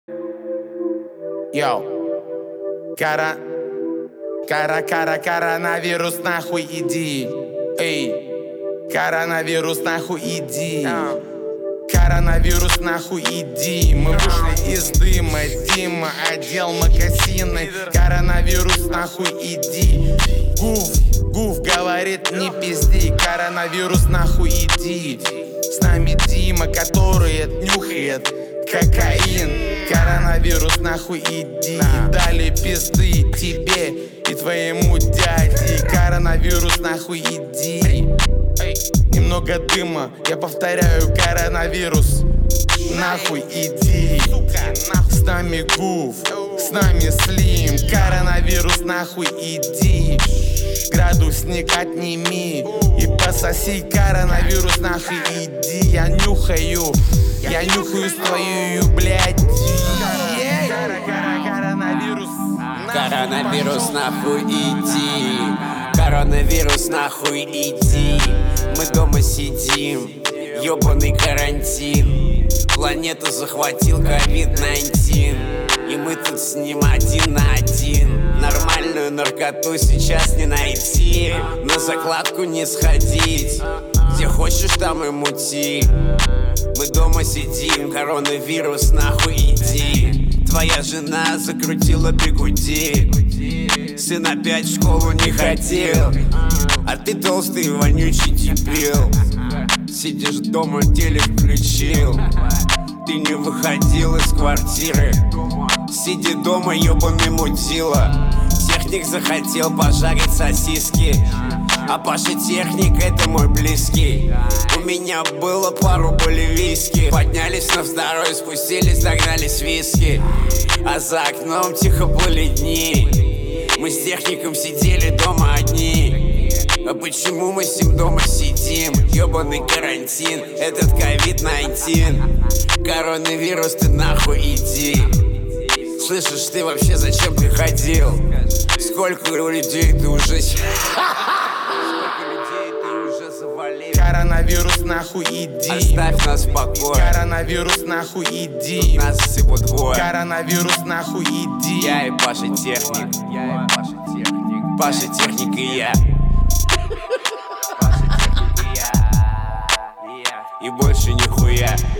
Йоу. Коронавирус нахуй иди. Эй. Коронавирус нахуй иди. Коронавирус нахуй иди. Мы вышли из дыма, Дима одел мокасины. Коронавирус нахуй иди. Гуф говорит не пизди. Коронавирус нахуй иди. С нами Дима, который нюхает кокаин. Коронавирус нахуй иди. Дали пизды тебе и твоему дяде. Коронавирус нахуй иди. Немного дыма, я повторяю, коронавирус нахуй иди. С нами Гуф, с нами Слим. Коронавирус нахуй иди. Градусник отними и пососи. Коронавирус нахуй иди. Я нюхаю свою, блядь. Коронавирус нахуй иди. Коронавирус нахуй иди. Мы дома сидим, ёбаный карантин. Планету захватил COVID-19, и мы тут с ним один на один. Нормальную наркоту сейчас не найти, на закладку не сходить. Где хочешь, там и мути. Мы дома сидим, коронавирус нахуй иди. Твоя жена закрутила бигуди. Сын опять в школу не хотел, а ты толстый вонючий дебил. Сидишь дома, телек включил. Ты не выходил из квартиры. Сиди дома, ёбаный мудила. Техник захотел пожарить сосиски, а Паша техник это мой близкий. У меня было пару боливийских. Поднялись на второй, спустились, догнались виски. А за окном тихо были дни. Мы с техником сидели дома одни. А почему мы с ним дома сидим? Ёбаный карантин, этот COVID-19. Коронавирус, ты нахуй иди. Слышишь, ты вообще зачем приходил? Сколько людей ты уже... Коронавирус нахуй иди. Оставь нас в покое. Коронавирус нахуй иди. Тут нас всего двое. Коронавирус нахуй иди. Я и Паша техник. Паша техник и я. И больше нихуя.